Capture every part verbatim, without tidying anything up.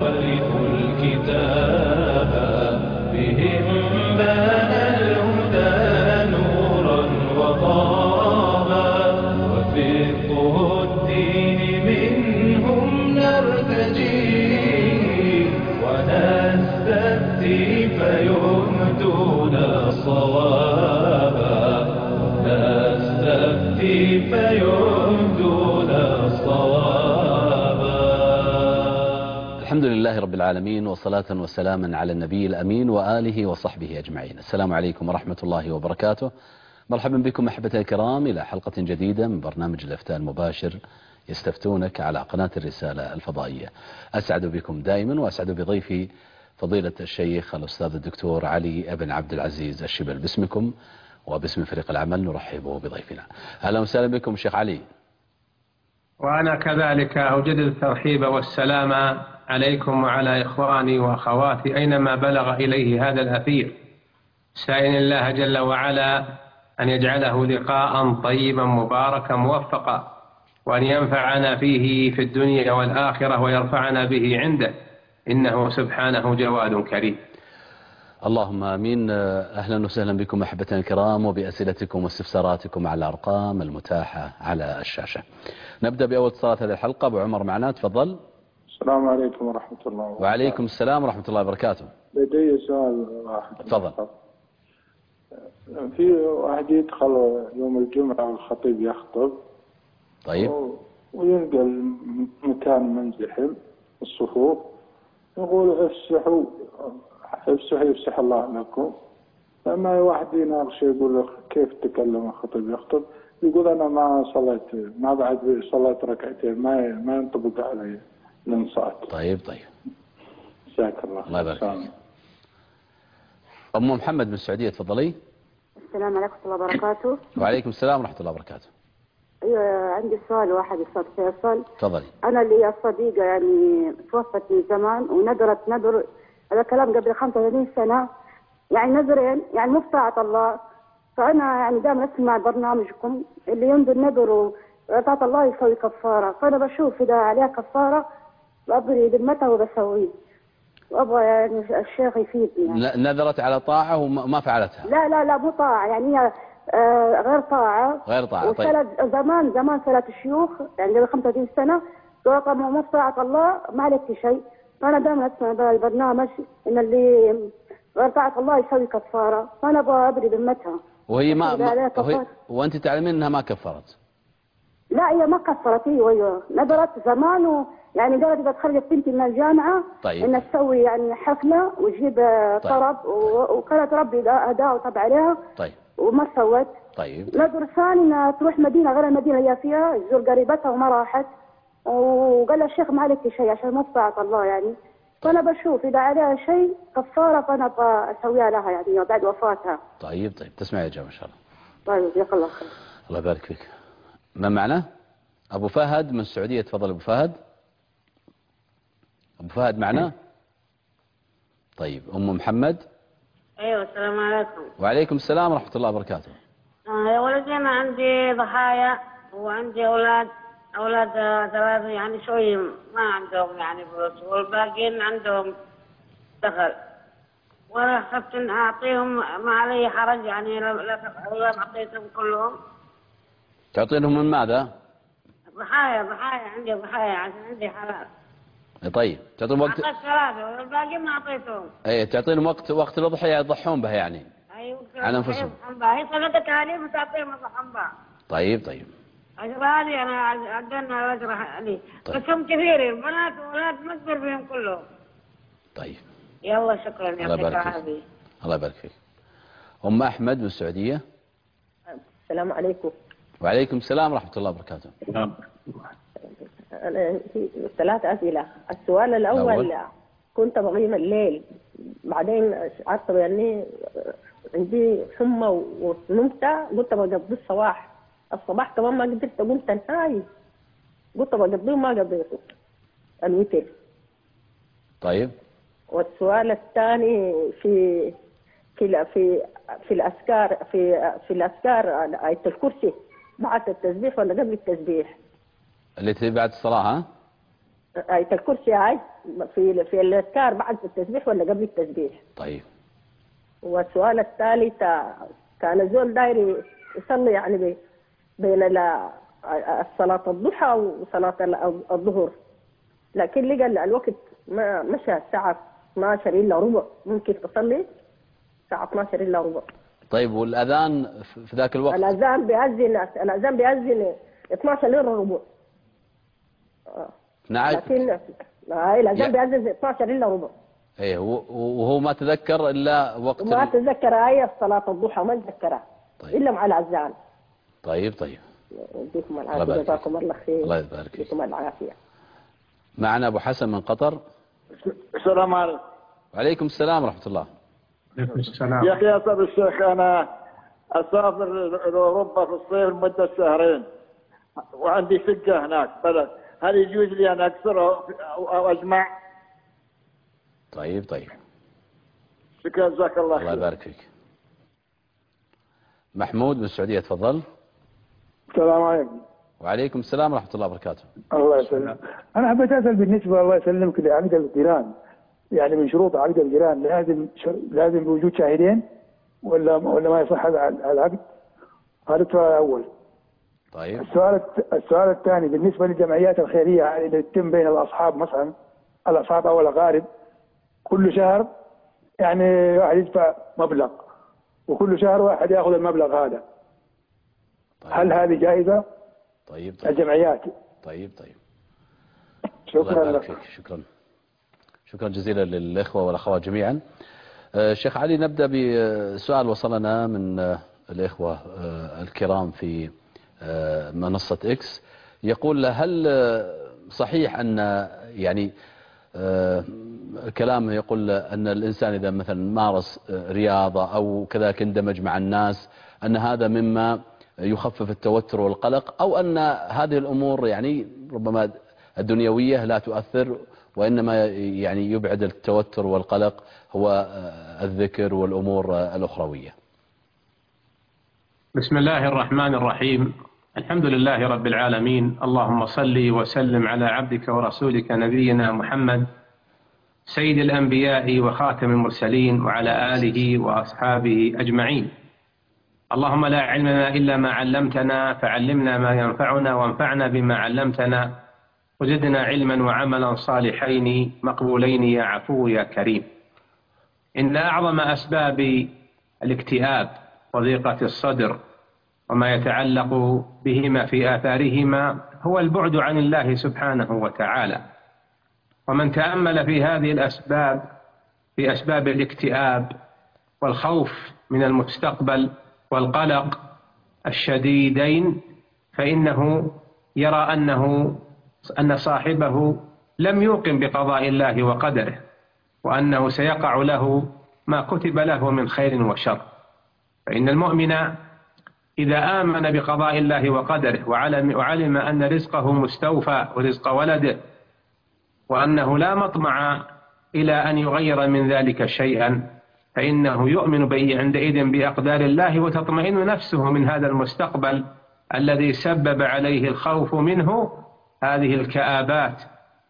ورثوا الكتاب بهم بان الهدى نورا وضاء وفقه الدين منهم نرتجي ونستفتي فيهدون الصواب نستفتي فيهدون الصواب. الحمد لله رب العالمين، وصلاة وسلاما على النبي الأمين وآله وصحبه أجمعين. السلام عليكم ورحمة الله وبركاته. مرحبا بكم أحبتي الكرام إلى حلقة جديدة من برنامج الإفتاء المباشر يستفتونك على قناة الرسالة الفضائية. أسعد بكم دائما وأسعد بضيفي فضيلة الشيخ الأستاذ الدكتور علي بن عبد العزيز الشبل. باسمكم وباسم فريق العمل نرحب بضيفنا. أهلا وسهلا بكم شيخ علي. وأنا كذلك أجدد الترحيب والسلام عليكم وعلى إخواني وأخواتي أينما بلغ إليه هذا الأثير، سائل الله جل وعلا أن يجعله لقاء طيبا مباركا موفقا، وأن ينفعنا فيه في الدنيا والآخرة ويرفعنا به عنده، إنه سبحانه جواد كريم. اللهم آمين. أهلا وسهلا بكم أحبتنا الكرام وبأسئلتكم واستفساراتكم على الأرقام المتاحة على الشاشة. نبدأ بأول اتصالات هذه الحلقة. أبو عمر معنا، تفضل. السلام عليكم ورحمة الله وبركاته. وعليكم السلام ورحمة الله وبركاته. لدي سؤال واحد. تفضل. في واحد يدخل يوم الجمعة والخطيب يخطب، طيب، وينقل مكان منزحم الصفوف، يقول افسحوا افسحوا يفسح الله لكم. لما واحد يناقش يقول له كيف تكلم الخطيب يخطب، يقول أنا ما صليت، ما بعد صليت ركعتين، ما ما ينطبق علي الانصات. طيب طيب جزاك الله. الله يبارك فيك. أم محمد من السعودية، تفضلي. السلام عليكم ورحمة الله وبركاته. وعليكم السلام ورحمة الله وبركاته. أيوة، عندي سؤال واحد أستاذ فيصل. تفضلي. أنا لي صديقة يعني توفت من زمان وندرت ندر، هذا كلام قبل خمسة وثلاثين سنة، يعني نذرين يعني مو بطاعة الله. فأنا يعني دائما أسمع برنامجكم اللي ينذر نذر وطاعة الله يسوي كفارة، فأنا بشوف إذا عليها كفارة بأبري ذمتها وبسويه، وأبغى يعني الشيخ يفيدني. يعني نذرت على طاعة وما فعلتها؟ لا لا لا مو طاعة، يعني هي آه غير طاعة. غير طاعة. طيب. زمان زمان ثلاث شيوخ يعني قبل خمسة وثلاثين سنة قالوا مو طاعة الله ما عليك شيء. فأنا دائما أسمع البرنامج إن اللي غير طاعة الله يسوي كفارة، فأنا أبغى أبري ذمتها. وهي ما, ما وهي وأنت تعلمين أنها ما كفرت؟ لا هي ما كفرت، هي وهي نذرت زمان، ويعني قالت إذا تخرجت بنتي من الجامعة طيب. إن تسوي يعني حفلة وتجيب طرب. طيب. وكانت ربي أداء وطب عليها. طيب. وما سوت. طيب. نذر ثاني إنها تروح مدينة غير المدينة اللي هي فيها تزور قريبتها وما راحت، وقال لها الشيخ ما عليك شيء عشان ما طاعة الله يعني. فأنا بشوف إذا عليها شيء كفارة فأنا أبغى أسويها لها يعني بعد وفاتها. طيب طيب تسمعي الإجابة إن شاء الله. طيب جزاك الله خير. الله يبارك فيك. من معنا؟ أبو فهد من السعودية، تفضل أبو فهد. أبو فهد معنا؟ طيب. أم محمد. ايوه السلام عليكم. وعليكم السلام ورحمة الله وبركاته. آه يا ولدي انا عندي ضحايا وعندي اولاد اولاد ثلاثة يعني شوي ما عندهم يعني فلوس، والباقيين عندهم دخل، وانا خفت ان اعطيهم ما علي حرج يعني لو لو اعطيتهم كلهم. تعطينهم من ماذا؟ ضحايا ضحايا عندي ضحايا عشان عندي حلال. طيب تعطيهم وقت. اعطيت ثلاثة والباقي ما اعطيتهم. اي تعطينهم وقت وقت الأضحية يضحون بها يعني. ايوه على أنفسهم. هي صلاة التعليم وتعطيهم يضحون بها. طيب طيب. أجر هذه أنا عدنا الأجر عليه. طيب. بس هم كثيرين بنات وولاد ما أقدر بهم كلهم. طيب. يلا شكرا يا الله يبارك فيك. الله يبارك فيك. أم أحمد من السعودية. السلام عليكم. وعليكم السلام ورحمة الله وبركاته. أنا ثلاث أسئلة. السؤال الأول أول. كنت بقيم الليل، بعدين عرفت يعني عندي حمى ونمت، قلت بقضي الصباح الصباح كمان ما قدرت، قلت انهاي قلت بقضيه وما قضيته الوتر. طيب. والسؤال الثاني في في في في الأذكار في في الأذكار آية الكرسي بعد التسبيح ولا قبل التسبيح؟ اللي تبي بعد الصلاة ها؟ آية الكرسي هاي في في الأذكار بعد التسبيح ولا قبل التسبيح؟ طيب. والسؤال الثالث كان زول داير يصلي يعني بي- بين ال- الصلاة الضحى وصلاة ال- الظهر، لكن لقى الوقت ما مشى الساعة اثناشر إلا ربع، ممكن تصلي الساعة اثناشر إلا ربع. طيب والأذان في ذاك الوقت؟ الأذان بيأذن الأذان بيأذن اثناشر إلا ربع. نعم. لكن هاي الأذان يا- بيأذن اثناشر إلا ربع. ايه هو- وهو ما تذكر إلا وقت وما ال- تذكر آية صلاة الضحى ما تذكرها طيب. إلا مع الأذان. طيب طيب. يديكم الله العافية، يبارك جزاكم الله خير. الله يبارك فيك. يديكم العافية. معنا أبو حسن من قطر. السلام عليكم. وعليكم السلام ورحمة الله. عليكم السلام. يا أخي يا أستاذ الشيخ، أنا أسافر لأوروبا في الصيف لمدة شهرين وعندي شقة هناك بلد، هل يجوز لي أن أكسر أو أو أجمع؟ طيب طيب. شكرا، جزاك الله الله خير. يبارك فيك. محمود من السعودية تفضل. السلام عليكم. وعليكم السلام ورحمة الله وبركاته. الله يسلمك. أنا حبيت أسأل بالنسبة الله يسلمك لعقد الجيران، يعني من شروط عقد الجيران لازم لازم بوجود شاهدين ولا ولا ما يصح هذا العقد؟ هذا السؤال الأول. طيب. السؤال الت- السؤال الثاني بالنسبة للجمعيات الخيرية اللي تتم بين الأصحاب، مثلا الأصحاب أو الأقارب، كل شهر يعني واحد يدفع مبلغ وكل شهر واحد يأخذ المبلغ هذا، طيب. هل هذه جائزة؟ طيب طيب. الجمعيات. طيب طيب. الله شكرا يبارك لك. فيك. شكرا. شكرا جزيلا للإخوة والأخوات جميعا. آه، شيخ علي، نبدأ بسؤال وصلنا من آه، الإخوة آه، الكرام في آه، منصة إكس. يقول هل آه، صحيح أن يعني آه، كلامه يقول أن الإنسان إذا مثلا مارس آه، رياضة أو كذلك اندمج مع الناس أن هذا مما يخفف التوتر والقلق، أو أن هذه الأمور يعني ربما الدنيوية لا تؤثر وإنما يعني يبعد التوتر والقلق هو آه، الذكر والأمور آه، الأخروية؟ بسم الله الرحمن الرحيم. الحمد لله رب العالمين، اللهم صل وسلم على عبدك ورسولك نبينا محمد سيد الأنبياء وخاتم المرسلين وعلى آله وأصحابه أجمعين. اللهم لا علم لنا إلا ما علمتنا، فعلمنا ما ينفعنا وانفعنا بما علمتنا، وزدنا علما وعملا صالحين مقبولين يا عفو يا كريم. إن أعظم أسباب الاكتئاب وضيقة الصدر وما يتعلق بهما في آثارهما هو البعد عن الله سبحانه وتعالى. ومن تأمل في هذه الأسباب، في أسباب الاكتئاب والخوف من المستقبل والقلق الشديدين، فإنه يرى أنه أن صاحبه لم يوقن بقضاء الله وقدره، وأنه سيقع له ما كتب له من خير وشر. فإن المؤمن إذا آمن بقضاء الله وقدره وعلم, وعلم أن رزقه مستوفى ورزق ولده، وأنه لا مطمع إلى أن يغير من ذلك شيئا، فإنه يؤمن به عندئذ بأقدار الله، وتطمئن نفسه من هذا المستقبل الذي سبب عليه الخوف منه هذه الكآبات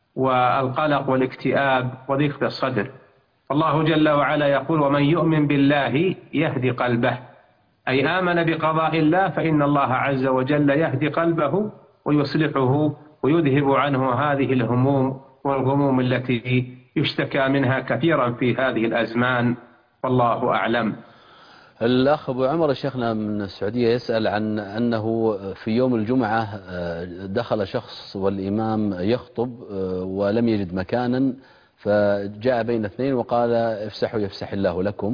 والقلق والاكتئاب وضيق الصدر. الله جل وعلا يقول: ومن يؤمن بالله يهدي قلبه، أي آمن بقضاء الله فإن الله عز وجل يهدي قلبه ويصلحه ويذهب عنه هذه الهموم والغموم التي يشتكى منها كثيرا في هذه الأزمان، والله أعلم. الأخ أبو عمر شيخنا من السعودية يسأل عن أنه في يوم الجمعة دخل شخص والإمام يخطب ولم يجد مكانا، فجاء بين اثنين وقال: افسحوا يفسح الله لكم.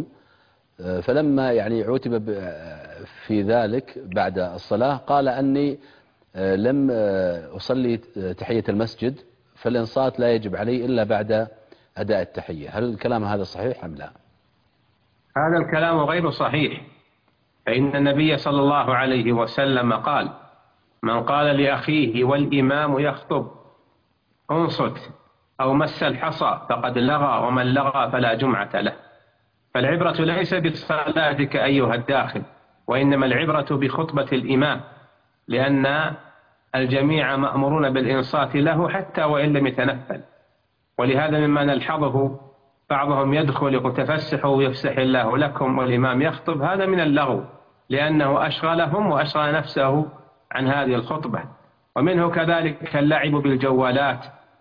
فلما يعني عوتب في ذلك بعد الصلاة قال: أني لم أصلي تحية المسجد، فالإنصات لا يجب علي إلا بعد أداء التحية. هل الكلام هذا صحيح أم لا؟ هذا الكلام غير صحيح، فإن النبي صلى الله عليه وسلم قال: من قال لأخيه والإمام يخطب انصت أو مس الحصى فقد لغى، ومن لغى فلا جمعة له. فالعبرة ليس بصلاتك أيها الداخل، وإنما العبرة بخطبة الإمام، لأن الجميع مأمورون بالإنصات له حتى وإن لم يتنفل. ولهذا مما نلحظه بعضهم يدخل يقول تفسحوا يفسح الله لكم والإمام يخطب، هذا من اللغو لأنه أشغلهم وأشغل نفسه عن هذه الخطبة. ومنه كذلك اللعب بالجوالات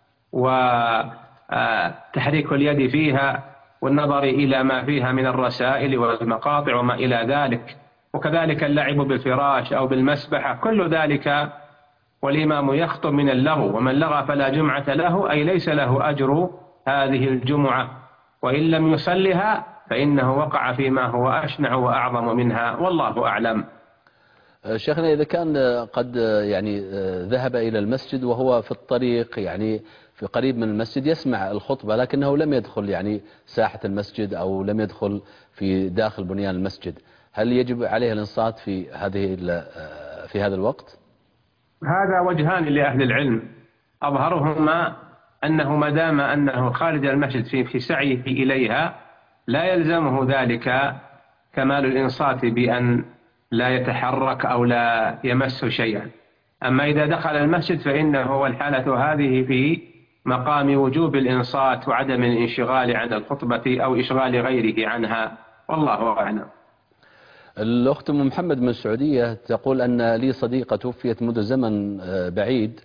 وتحريك اليد فيها والنظر إلى ما فيها من الرسائل والمقاطع وما إلى ذلك، وكذلك اللعب بالفراش أو بالمسبحة، كل ذلك والإمام يخطب من اللغو. ومن لغى فلا جمعة له، أي ليس له أجر هذه الجمعة، وإن لم يصلها فإنه وقع فيما هو أشنع وأعظم منها، والله أعلم. شيخنا إذا كان قد يعني ذهب إلى المسجد وهو في الطريق يعني في قريب من المسجد يسمع الخطبة لكنه لم يدخل يعني ساحة المسجد أو لم يدخل في داخل بنيان المسجد، هل يجب عليه الانصات في هذه في هذا الوقت؟ هذا وجهان لأهل العلم، أظهرهما أنه ما دام أنه خارج المسجد في في سعيه إليها لا يلزمه ذلك كمال الإنصات بأن لا يتحرك أو لا يمس شيئا. أما إذا دخل المسجد فإنه والحالة هذه في مقام وجوب الإنصات وعدم الانشغال عن الخطبة أو إشغال غيره عنها، والله أعلم. الأخت أم محمد من السعودية تقول أن لي صديقة توفيت منذ زمن بعيد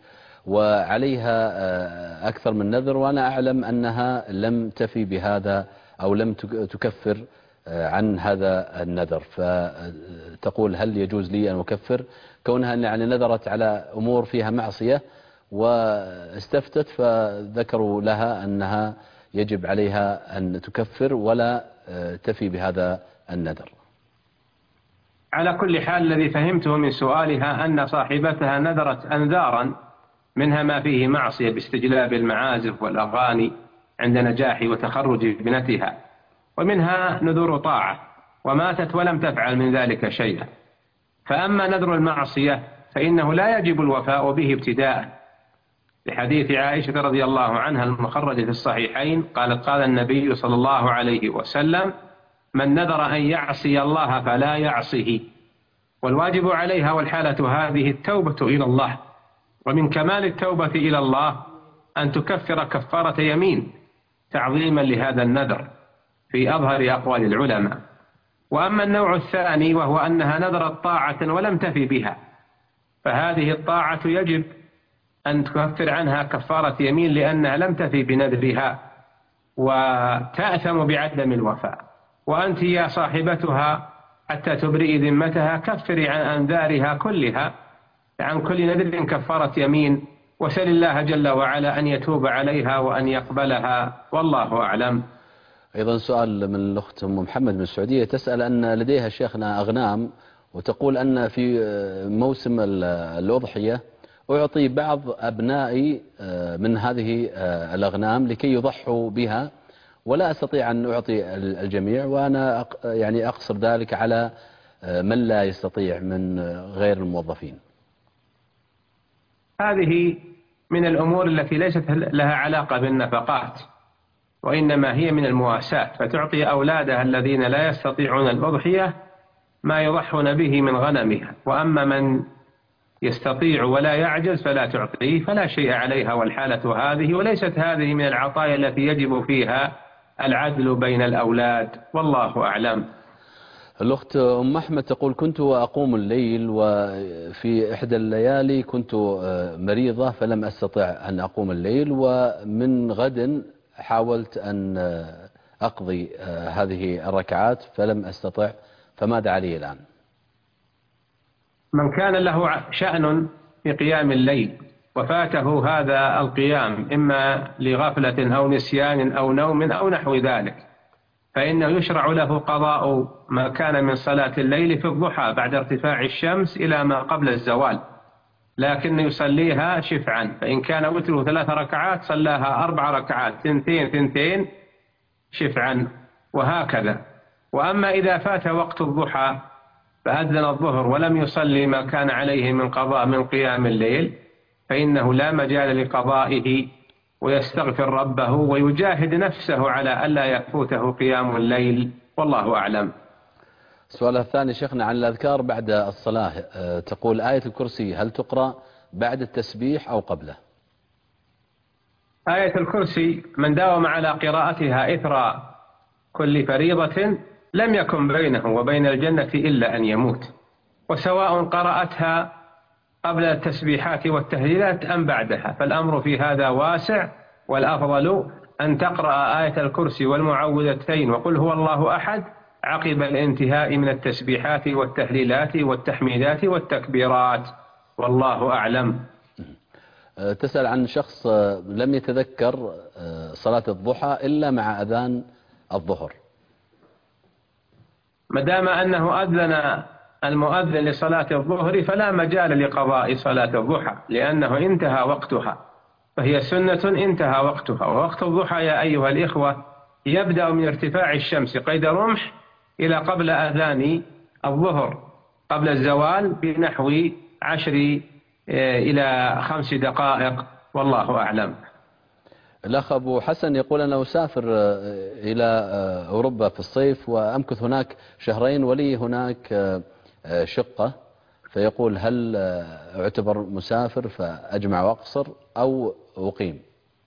وعليها أكثر من نذر، وأنا أعلم أنها لم تفي بهذا أو لم تكفر عن هذا النذر، فتقول هل يجوز لي أن أكفر كونها يعني نذرت على أمور فيها معصية واستفتت فذكروا لها أنها يجب عليها أن تكفر ولا تفي بهذا النذر. على كل حال الذي فهمته من سؤالها أن صاحبتها نذرت أنذارا منها ما فيه معصية باستجلاب المعازف والأغاني عند نجاح وتخرج ابنتها، ومنها نذور طاعة وماتت ولم تفعل من ذلك شيئا. فأما نذر المعصية فإنه لا يجب الوفاء به ابتداء، لحديث عائشة رضي الله عنها المخرج في الصحيحين قالت قال النبي صلى الله عليه وسلم من نذر أن يعصي الله فلا يعصه، والواجب عليها والحالة هذه التوبة إلى الله، ومن كمال التوبة إلى الله أن تكفر كفارة يمين تعظيما لهذا النذر في أظهر أقوال العلماء. وأما النوع الثاني وهو أنها نذرت طاعة ولم تفي بها، فهذه الطاعة يجب أن تكفر عنها كفارة يمين لأنها لم تفي بنذرها وتأثم بعدم الوفاء. وأنت يا صاحبتها حتى تبرئي ذمتها كفري عن أنذارها كلها، عن كل نذر كفارة يمين، وسل الله جل وعلا أن يتوب عليها وأن يقبلها، والله أعلم. أيضا سؤال من الأخت أم محمد من السعودية تسأل أن لديها شيخنا أغنام، وتقول أن في موسم الأضحية أعطي بعض أبنائي من هذه الأغنام لكي يضحوا بها ولا أستطيع أن أعطي الجميع، وأنا يعني أقصر ذلك على من لا يستطيع من غير الموظفين. هذه من الأمور التي ليست لها علاقة بالنفقات، وإنما هي من المواساة، فتعطي أولادها الذين لا يستطيعون الأضحية ما يضحون به من غنمها، وأما من يستطيع ولا يعجز فلا تعطيه، فلا شيء عليها والحالة هذه، وليست هذه من العطايا التي يجب فيها العدل بين الأولاد، والله أعلم. الأخت أم أحمد تقول كنت أقوم الليل وفي إحدى الليالي كنت مريضة فلم أستطع أن أقوم الليل، ومن غد حاولت أن أقضي هذه الركعات فلم أستطع، فماذا علي الآن؟ من كان له شأن في قيام الليل وفاته هذا القيام إما لغفلة أو نسيان أو نوم أو نحو ذلك، فإنه يشرع له قضاء ما كان من صلاة الليل في الضحى بعد ارتفاع الشمس إلى ما قبل الزوال، لكن يصليها شفعا، فإن كان وتره ثلاث ركعات صلاها أربع ركعات ثنتين ثنتين شفعا، وهكذا. وأما إذا فات وقت الضحى فأذن الظهر ولم يصلي ما كان عليه من قضاء من قيام الليل، فإنه لا مجال لقضائه، ويستغفر ربه ويجاهد نفسه على ألا يفوته قيام الليل، والله أعلم. السؤال الثاني شيخنا عن الأذكار بعد الصلاة، تقول آية الكرسي هل تقرأ بعد التسبيح أو قبله؟ آية الكرسي من داوم على قراءتها إثر كل فريضة لم يكن بينه وبين الجنة إلا أن يموت، وسواء قرأتها قبل التسبيحات والتهليلات أم بعدها، فالأمر في هذا واسع، والأفضل أن تقرأ آية الكرسي والمعوذتين وقل هو الله أحد عقب الانتهاء من التسبيحات والتهليلات والتحميدات والتكبيرات، والله أعلم. تسأل عن شخص لم يتذكر صلاة الضحى إلا مع أذان الظهر. ما دام أنه أذن المؤذن لصلاة الظهر فلا مجال لقضاء صلاة الضحى، لأنه انتهى وقتها، فهي سنة انتهى وقتها. ووقت الضحى يا أيها الإخوة يبدأ من ارتفاع الشمس قيد رمح إلى قبل أذان الظهر قبل الزوال بنحو عشر إلى خمس دقائق، والله أعلم. الأخ أبو حسن يقول أنه سافر إلى أوروبا في الصيف وأمكث هناك شهرين ولي هناك شقة، فيقول هل أعتبر مسافر فأجمع وأقصر أو أقيم؟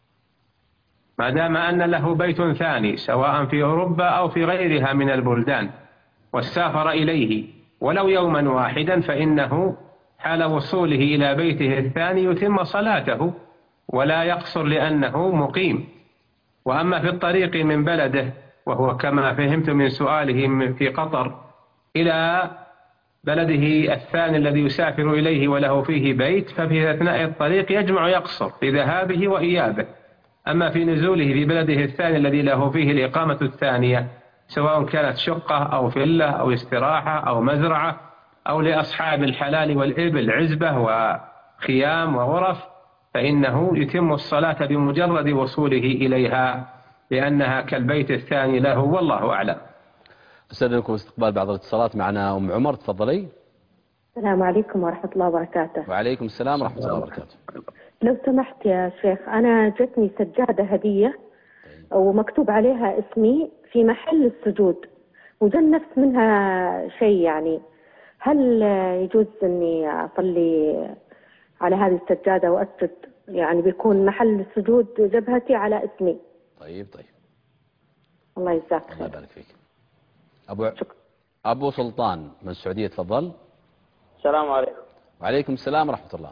ما دام أن له بيت ثاني سواء في أوروبا أو في غيرها من البلدان وسافر إليه ولو يوما واحدا فإنه حال وصوله إلى بيته الثاني يتم صلاته ولا يقصر لأنه مقيم. وأما في الطريق من بلده، وهو كما فهمت من سؤاله في قطر، إلى بلده الثاني الذي يسافر إليه وله فيه بيت، ففي أثناء الطريق يجمع يقصر في ذهابه وإيابه. أما في نزوله في بلده الثاني الذي له فيه الإقامة الثانية سواء كانت شقة أو فلة أو استراحة أو مزرعة أو لأصحاب الحلال والإبل عزبة وخيام وغرف، فإنه يتم الصلاة بمجرد وصوله إليها لأنها كالبيت الثاني له، والله أعلم. أستاذنكم استقبال بعض الاتصالات. معنا أم عمر، تفضلي. السلام عليكم ورحمة الله وبركاته. وعليكم السلام ورحمة الله وبركاته. لو سمحت يا شيخ، أنا جتني سجادة هدية ومكتوب عليها اسمي في محل السجود وجن نفس منها شيء، يعني هل يجوز أني أصلي على هذه السجادة وأسجد؟ يعني بيكون محل السجود جبهتي على اسمي. طيب طيب الله يجزاك خير. الله يبارك فيك. أبو أبو سلطان من السعودية، تفضل. السلام عليكم. وعليكم السلام ورحمة الله.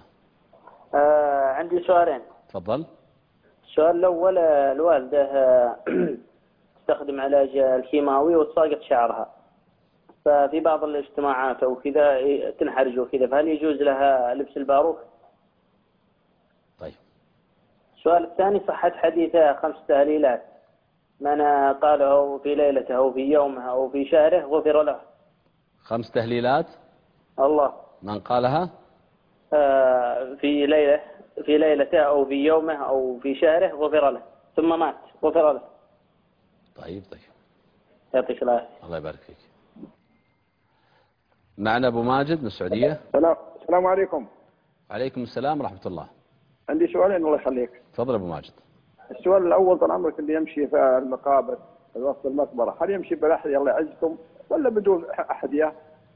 آه عندي سؤالين. تفضل. السؤال الأول، الوالدة تستخدم علاج الكيماوي وتساقط شعرها، ففي بعض الاجتماعات أو كذا تنحرج وكذا، فهل يجوز لها لبس الباروك؟ طيب. السؤال الثاني، صحة حديث خمس تهليلات من قاله في ليلته أو في يومه أو في شهره غفر له. خمس تهليلات الله من قالها آه في ليلة في ليلته أو في يومه أو في شهره غفر له، ثم مات غفر له. طيب طيب يعطيك العافية. الله يبارك فيك. معنا أبو ماجد من السعودية. السلام عليكم. وعليكم السلام ورحمة الله. عندي سؤالين الله يخليك. تفضل أبو ماجد. السؤال الأول، طال عمرك، اللي يمشي في المقابر في وسط المقبرة هل يمشي بالأحذية الله يعزكم ولا بدون أحذية؟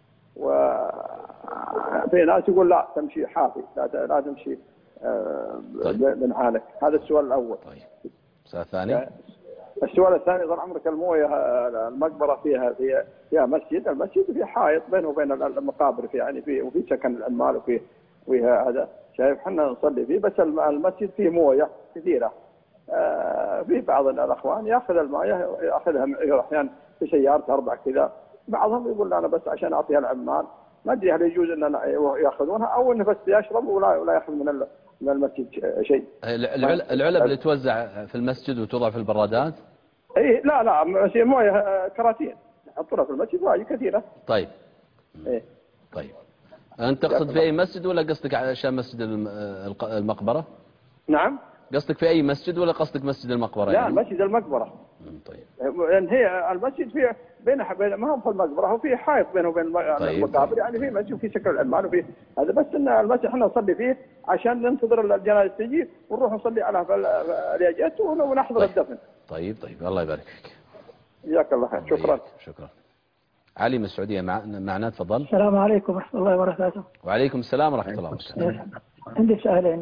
وفي ناس يقول لا تمشي حافي، لا لا تمشي طيب. بنعالك. هذا السؤال الأول. طيب. السؤال الثاني. السؤال الثاني، طال عمرك، المويه المقبرة فيها فيها فيها مسجد، المسجد فيه حائط بينه وبين المقابر، في يعني في وفي سكن العمال وفي وفيها هذا شايف احنا نصلي فيه، بس المسجد فيه مويه كثيره. آه في بعض الاخوان ياخذ المويه ياخذها احيانا في سيارته اربع كذا، بعضهم يقول انا بس عشان اعطيها العمال، ما ادري هل يجوز ان ياخذونها او انه بس يشرب ولا ولا ياخذ من من المسجد شيء. العلب اللي توزع في المسجد وتوضع في البرادات؟ اي لا لا مويه كراتين يحطونها في المسجد واجد كثيره. طيب. ايه طيب. أنت تقصد في أي مسجد ولا قصدك عشان مسجد المقبرة؟ نعم. قصدك في أي مسجد ولا قصدك مسجد المقبرة؟ لا يعني؟ مسجد المقبرة. طيب. لأن هي المسجد فيه بينه بين ما هو في المقبرة، هو فيه حائط بينه وبين طيب. المقابر، طيب. يعني في مسجد وفي سكن العمال وفي هذا، بس إن المسجد احنا نصلي فيه عشان ننتظر الجنازة تجي ونروح نصلي على الياجات ونحضر طيب. الدفن. طيب طيب الله يبارك فيك. جزاك الله خير. شكرا. شكرا. علي من السعودية معنا، تفضل. السلام عليكم ورحمة الله وبركاته. وعليكم السلام ورحمة الله وبركاته. عندي سؤالين.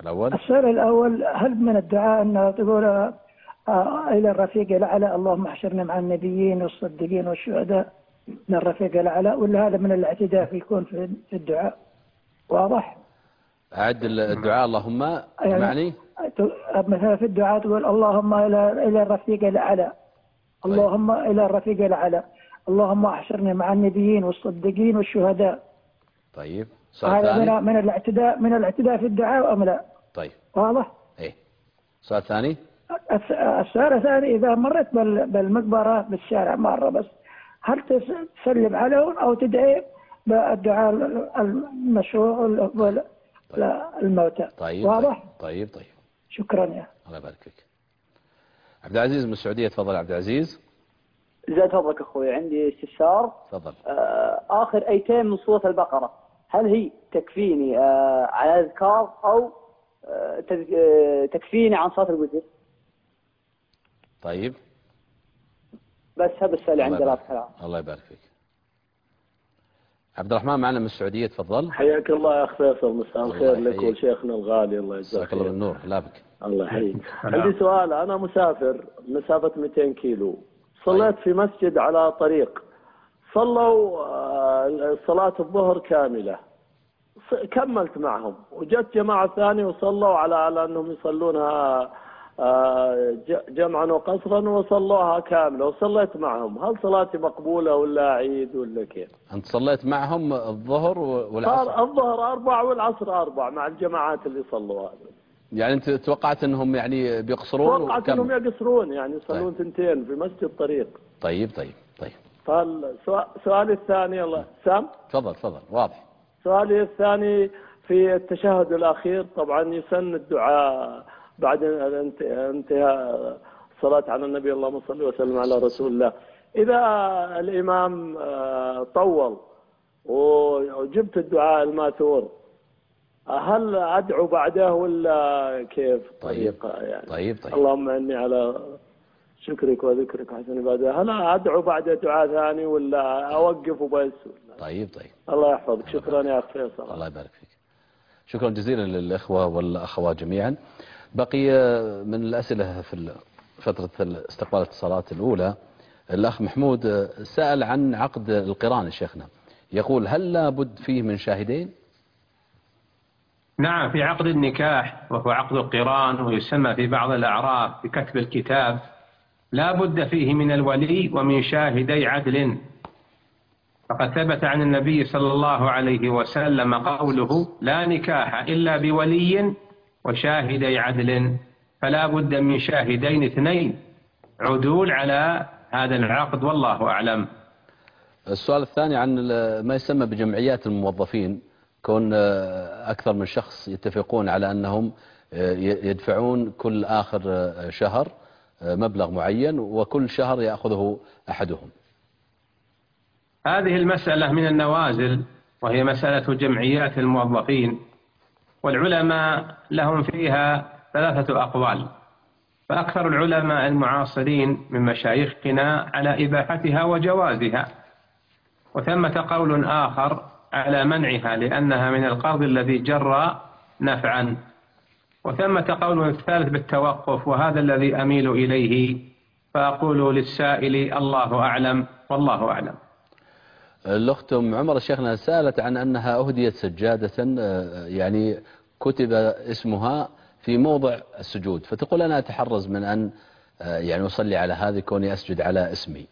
الأول السؤال الأول، هل من الدعاء أن تقول آه إلى الرفيق الأعلى اللهم احشرنا مع النبيين والصديقين والشهداء من الرفيق الأعلى، ولا هذا من الاعتداء في يكون في الدعاء؟ واضح؟ أعد الدعاء اللهم معني مثلا في الدعاء تقول اللهم إلى إلى الرفيق الأعلى، اللهم إلى الرفيق الأعلى، اللهم احشرنا مع النبيين والصديقين والشهداء. طيب هذا من من الاعتداء من الاعتداء في الدعاء أم لا؟ طيب واضح؟ إيه. السؤال الثاني؟ السؤال الثاني، إذا مرت بالمقبرة بالشارع مرة بس، هل تسلم عليهم أو تدعي بالدعاء المشروع للموتى؟ طيب. واضح؟ طيب طيب. شكرا يا الله يبارك فيك. عبد العزيز من السعودية، تفضل عبد العزيز. زاد فضلك أخوي، عندي استفسار. تفضل. آه آخر أيتين من سورة البقرة هل هي تكفيني آه على الأذكار أو آه تكفيني عن صلاة الوتر؟ طيب. بس هذا السؤال عندي. لا كلام. الله يبارك فيك. عبد الرحمن معنا من السعودية، تفضل. حياك الله يا أخ فيصل، مساء الخير لك ولشيخنا الغالي، الله يجزاك خير. الله بالنور. لا بك. الله يحييك. عندي سؤال، أنا مسافر مسافة مئتين كيلو، صليت في مسجد على طريق، صلوا صلاة الظهر كاملة، كملت معهم، وجت جماعة ثانية وصلوا على على أنهم يصلونها جمعا وقصرا وصلوها كاملة وصليت معهم، هل صلاتي مقبولة ولا أعيد ولا كيف؟ أنت صليت معهم الظهر والعصر؟ الظهر أربع والعصر أربع مع الجماعات اللي صلوا هذا. يعني أنت توقعت أنهم يعني بيقصرون؟ توقعت أنهم يقصرون، يعني يصلون ثنتين في مسجد طريق. طيب طيب طيب. فالسؤال الثاني، الله سام. تفضل تفضل، واضح. سؤالي الثاني في التشهد الأخير، طبعا يسن الدعاء بعد انتهاء الصلاة على النبي، اللهم صل وسلم على رسول الله. إذا الإمام طول وجبت الدعاء الماثور، هل أدعو بعده ولا كيف طريقة؟ يعني طيب طيب. اللهم إني على شكرك وذكرك حسن عبادة، هل أدعو بعد دعاء ثاني ولا أوقف وبس؟ طيب طيب. الله يحفظك. شكرا يا أخ فيصل. الله يبارك فيك. شكرا جزيلا للإخوة والأخوات جميعا. بقي من الأسئلة في فترة استقبال الاتصالات الأولى، الأخ محمود سأل عن عقد القران شيخنا، يقول هل لا بد فيه من شاهدين؟ نعم، في عقد النكاح وهو عقد القران، ويسمى في بعض الأعراف بكتب الكتاب، لا بد فيه من الولي ومن شاهدي عدل، فقد ثبت عن النبي صلى الله عليه وسلم قوله لا نكاح إلا بولي وشاهدي عدل، فلا بد من شاهدين اثنين عدول على هذا العقد، والله أعلم. السؤال الثاني عن ما يسمى بجمعيات الموظفين، كون أكثر من شخص يتفقون على أنهم يدفعون كل آخر شهر مبلغ معين وكل شهر يأخذه أحدهم. هذه المسألة من النوازل، وهي مسألة جمعيات الموظفين، والعلماء لهم فيها ثلاثة أقوال، فأكثر العلماء المعاصرين من مشايخنا على إباحتها وجوازها، وثمة قول آخر على منعها لأنها من القرض الذي جر نفعا، وثمة قول ثالث بالتوقف، وهذا الذي أميل إليه، فأقول للسائل الله أعلم والله أعلم. الأخت أم عمر شيخنا سألت عن أنها أهديت سجادة يعني كتب اسمها في موضع السجود، فتقول أنا أتحرز من أن يعني أصلي على هذه كوني أسجد على اسمي.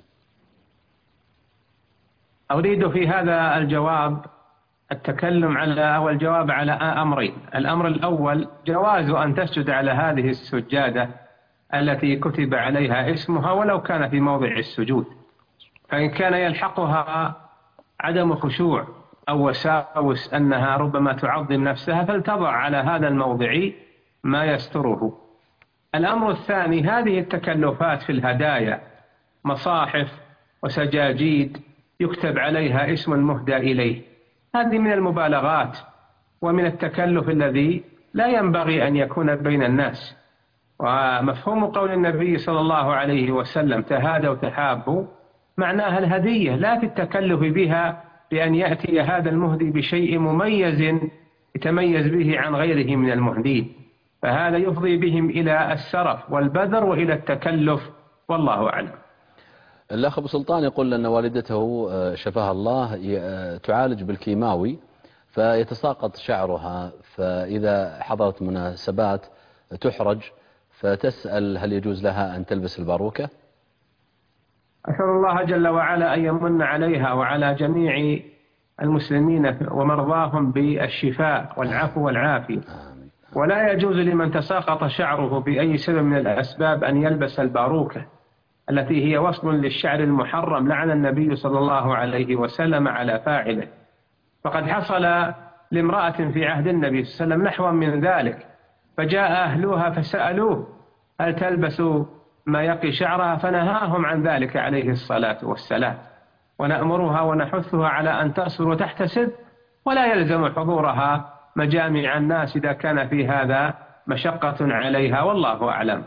أريد في هذا الجواب التكلم على أو الجواب على أمرين. الأمر الأول جواز أن تسجد على هذه السجادة التي كتب عليها اسمها ولو كان في موضع السجود، فإن كان يلحقها عدم خشوع أو وساوس أنها ربما تعظم نفسها فلتضع على هذا الموضع ما يستره. الأمر الثاني هذه التكلفات في الهدايا، مصاحف وسجاجيد يكتب عليها اسم المهدى إليه، هذه من المبالغات ومن التكلف الذي لا ينبغي أن يكون بين الناس. ومفهوم قول النبي صلى الله عليه وسلم تهادوا تحابوا معناها الهدية، لا في التكلف بها بأن يأتي هذا المهدي بشيء مميز يتميز به عن غيره من المهدين. فهذا يفضي بهم إلى السرف والبذر وإلى التكلف، والله أعلم. الأخ أبو سلطان يقول أن والدته شفاها الله تعالج بالكيماوي فيتساقط شعرها، فإذا حضرت مناسبات تحرج، فتسأل هل يجوز لها أن تلبس الباروكة؟ أسأل الله جل وعلا أن يمن عليها وعلى جميع المسلمين ومرضاهم بالشفاء والعفو والعافية. ولا يجوز لمن تساقط شعره بأي سبب من الأسباب أن يلبس الباروكة التي هي وصل للشعر المحرم، لعن النبي صلى الله عليه وسلم على فاعله. فقد حصل لامرأة في عهد النبي صلى الله عليه وسلم نحو من ذلك، فجاء أهلها فسألوه هل تلبس ما يقي شعرها، فنهاهم عن ذلك عليه الصلاة والسلام. ونأمرها ونحثها على أن تصبر وتحتسب، ولا يلزم حضورها مجامع الناس إذا كان في هذا مشقة عليها، والله أعلم.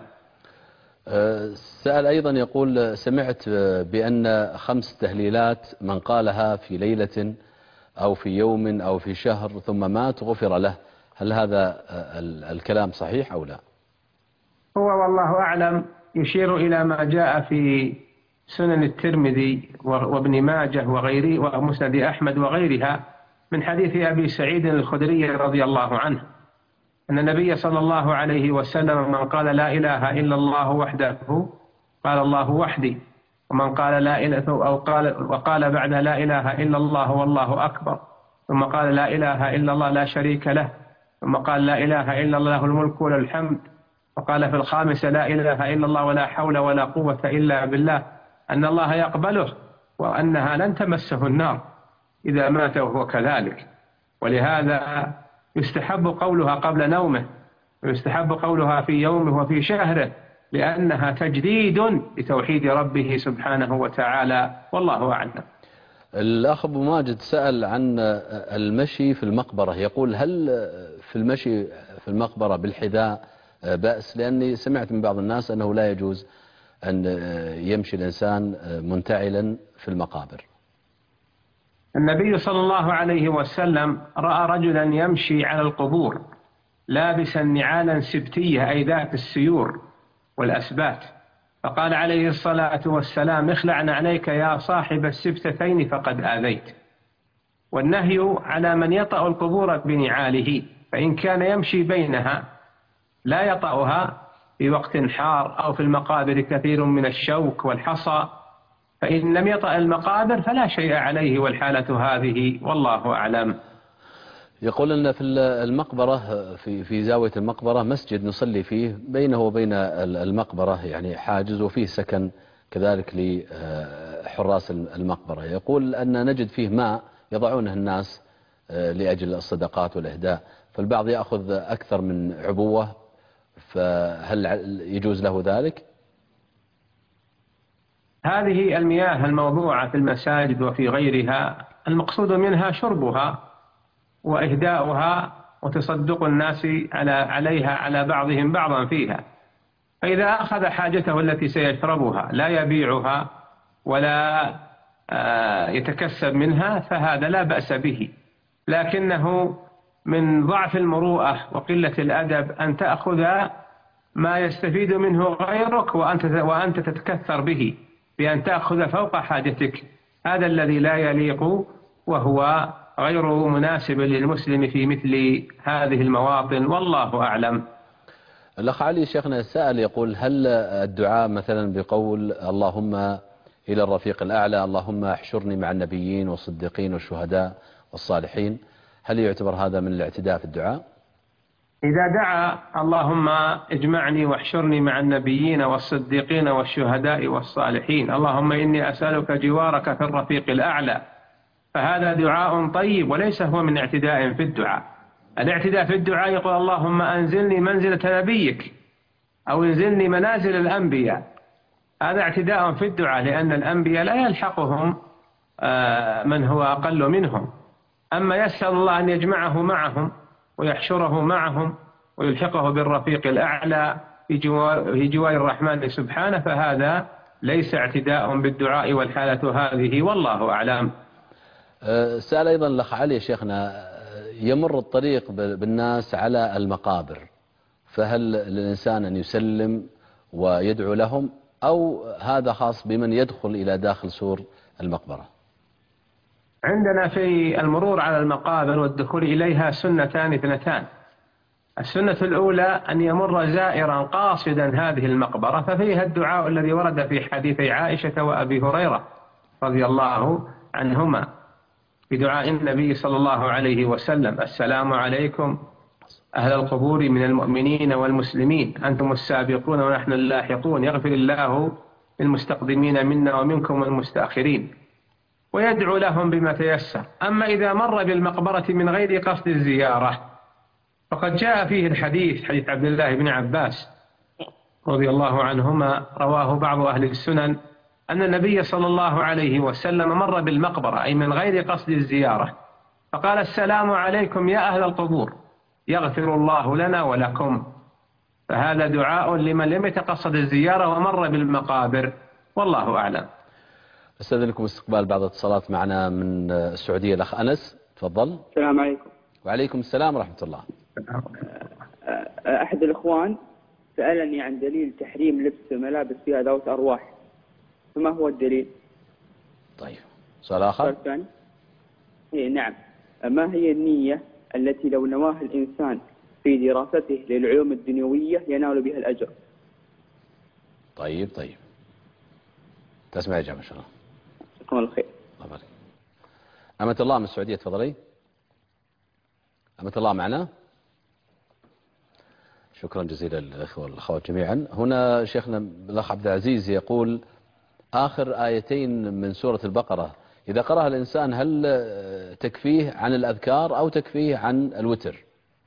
سأل أيضا يقول سمعت بأن خمس تهليلات من قالها في ليلة أو في يوم أو في شهر ثم مات غفر له، هل هذا الكلام صحيح أو لا؟ هو والله أعلم يشير إلى ما جاء في سنن الترمذي وابن ماجه وغيره ومسند أحمد وغيرها من حديث أبي سعيد الخدري رضي الله عنه أن النبي صلى الله عليه وسلم من قال لا إله إلا الله وحده قال الله وحدي، ومن قال لا إله أو قال وقال بعد لا إله إلا الله والله أكبر، ثم قال لا إله إلا الله لا شريك له، ثم قال لا إله إلا الله له الملك وله الحمد، وقال في الخامسة لا إله إلا الله ولا حول ولا قوة إلا بالله، أن الله يقبله وأنها لن تمسه النار إذا مات وهو كذلك. ولهذا يستحب قولها قبل نومه، ويستحب قولها في يومه وفي شهره، لأنها تجديد لتوحيد ربه سبحانه وتعالى، والله أعلم. الأخ أبو ماجد سأل عن المشي في المقبرة، يقول هل في المشي في المقبرة بالحذاء بأس؟ لأني سمعت من بعض الناس أنه لا يجوز أن يمشي الإنسان منتعلا في المقابر. النبي صلى الله عليه وسلم رأى رجلا يمشي على القبور لابسا نعالا سبتية أي ذات السيور والأسبات، فقال عليه الصلاة والسلام اخلع عليك يا صاحب السبتتين فقد آذيت. والنهي على من يطأ القبور بنعاله، فإن كان يمشي بينها لا يطأها في وقت حار أو في المقابر كثير من الشوك والحصى، فإن لم يطأ المقابر فلا شيء عليه، والحالة هذه والله أعلم. يقول أن في المقبرة في في زاوية المقبرة مسجد نصلي فيه بينه وبين المقبرة يعني حاجز، وفيه سكن كذلك لحراس المقبرة. يقول أن نجد فيه ماء يضعونه الناس لأجل الصدقات والإهداء، فالبعض يأخذ أكثر من عبوة، فهل يجوز له ذلك؟ هذه المياه الموضوعة في المساجد وفي غيرها المقصود منها شربها وإهداؤها وتصدق الناس على عليها على بعضهم بعضا فيها، فإذا أخذ حاجته التي سيشربها لا يبيعها ولا يتكسب منها فهذا لا بأس به، لكنه من ضعف المروءة وقلة الأدب أن تأخذ ما يستفيد منه غيرك وأنت وأنت تتكثر به بأن تأخذ فوق حاجتك، هذا الذي لا يليق وهو غير مناسب للمسلم في مثل هذه المواطن، والله أعلم. الأخ علي شيخنا السائل يقول هل الدعاء مثلا بقول اللهم إلى الرفيق الأعلى، اللهم احشرني مع النبيين والصديقين والشهداء والصالحين، هل يعتبر هذا من الاعتداء في الدعاء؟ إذا دعا اللهم اجمعني واحشرني مع النبيين والصديقين والشهداء والصالحين، اللهم إني أسألك جوارك في الرفيق الأعلى، فهذا دعاء طيب وليس هو من اعتداء في الدعاء. الاعتداء في الدعاء يقول اللهم أنزلني منزلة نبيك أو انزلني منازل الأنبياء، هذا اعتداء في الدعاء، لأن الأنبياء لا يلحقهم من هو أقل منهم. أما يسأل الله أن يجمعه معهم ويحشره معهم ويلحقه بالرفيق الأعلى في جوار, في جوار الرحمن سبحانه، فهذا ليس اعتداء بالدعاء، والحالة هذه والله أعلم. سأل أيضا الأخ علي شيخنا، يمر الطريق بالناس على المقابر فهل للإنسان أن يسلم ويدعو لهم، أو هذا خاص بمن يدخل إلى داخل سور المقبرة؟ عندنا في المرور على المقابر والدخول إليها سنتان اثنتان. السنة الأولى أن يمر زائرا قاصدا هذه المقبرة، ففيها الدعاء الذي ورد في حديثي عائشة وأبي هريرة رضي الله عنهما بدعاء النبي صلى الله عليه وسلم: السلام عليكم أهل القبور من المؤمنين والمسلمين، أنتم السابقون ونحن اللاحقون، يغفر الله للمستقدمين منا ومنكم والمستأخرين، ويدعو لهم بما تيسر. أما إذا مر بالمقبرة من غير قصد الزيارة فقد جاء فيه الحديث، حديث عبد الله بن عباس رضي الله عنهما رواه بعض أهل السنن، أن النبي صلى الله عليه وسلم مر بالمقبرة أي من غير قصد الزيارة فقال: السلام عليكم يا أهل القبور، يغفر الله لنا ولكم. فهذا دعاء لمن لم يتقصد الزيارة ومر بالمقابر، والله أعلم. أستاذنكم استقبال بعض الاتصالات معنا من السعودية. الأخ أنس تفضل. السلام عليكم. وعليكم السلام ورحمة الله. أحد الإخوان سألني عن دليل تحريم لبس ملابس فيها ذوات أرواح، فما هو الدليل؟ طيب، سؤال آخر. سؤال ثاني. إيه نعم، ما هي النية التي لو نواها الإنسان في دراسته للعلوم الدنيوية ينال بها الأجر؟ طيب طيب تسمع إجابة إن شاء الله. جزاكم الله خير. الله يبارك. أمة الله من السعودية تفضلي. أمة الله معنا. شكرا جزيلا للأخوة والأخوات جميعا. هنا شيخنا الأخ عبد العزيز يقول: آخر آيتين من سورة البقرة إذا قرأها الإنسان هل تكفيه عن الأذكار أو تكفيه عن الوتر؟